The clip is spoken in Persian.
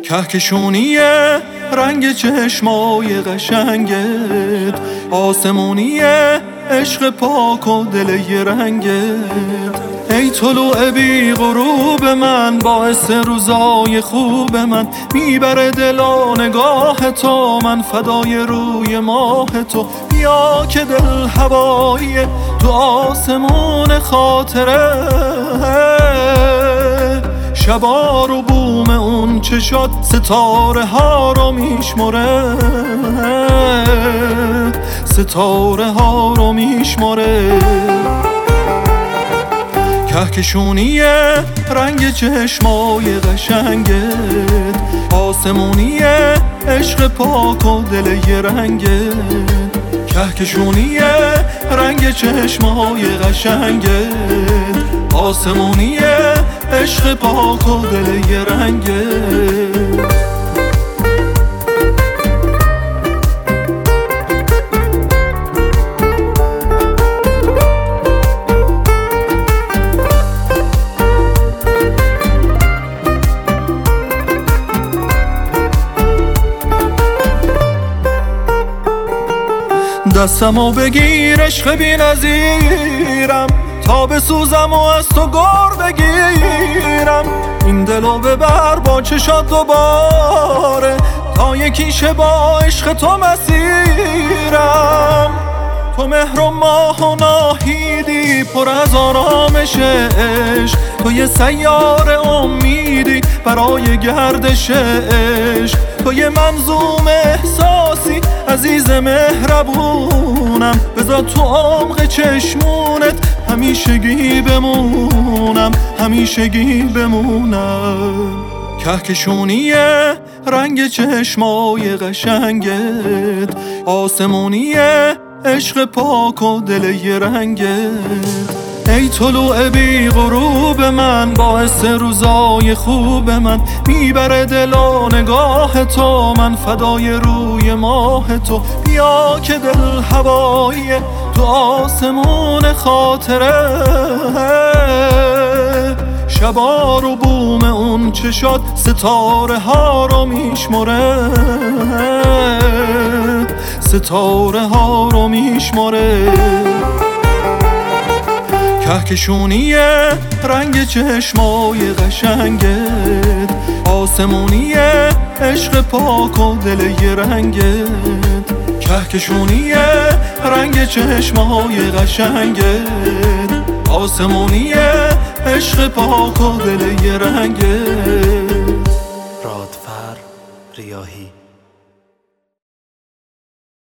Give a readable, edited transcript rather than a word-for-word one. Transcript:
کهکشونیه رنگ چشمای قشنگت، آسمونیه عشق پاک و دل یه رنگت. ای طلوع بی غروب من، باعث روزای خوب من، میبره دلا نگاه تو، من فدای روی ماه تو. بیا که دل هواییه تو آسمون خاطره، شبا رو بوم اون چشات ستاره ها رو میشمره، ستاره ها رو میشمره. کهکشونیه رنگ چشمای قشنگت، آسمونیه عشق پاک و دل یه رنگت. کهکشونیه رنگ چشمای قشنگت، آسمونیه عشق پاک و دل یه رنگت. دستمو بگیر عشق بی نظیرم، تا بسوزم و از تو گر بگیرم. این دلو ببر با چشات دوباره، تا یکیشه با عشق تو مسیرم. تو مهر و ماه و ناهیدی، پر از آرامش عشق. تو یه سیاره امیدی برای گردش عشق. تو یه منظوم احساسی عزیز مهربونم، بذار تو عمق چشمونت همیشگی بمونم، همیشگی بمونم. کهکشونیه رنگ چشمای قشنگت، آسمونیه عشق پاک و دل یه رنگت. ای طلوع بی غروب من، باعث روزای خوب من، میبره دلا نگاه تو، من فدای روی ماه تو. بیا که دل هواییه تو آسمون خاطره، شبا رو بوم اون چشات ستاره ها رو میشمره، ستاره ها رو میشمره. کهکشونیه رنگ چشمای قشنگت، آسمونیه عشق پاک و دل یه رنگت. کهکشونیه رنگ چشمای قشنگت، آسمونیه عشق پاک و دل یه رنگت. رادفر ریاحی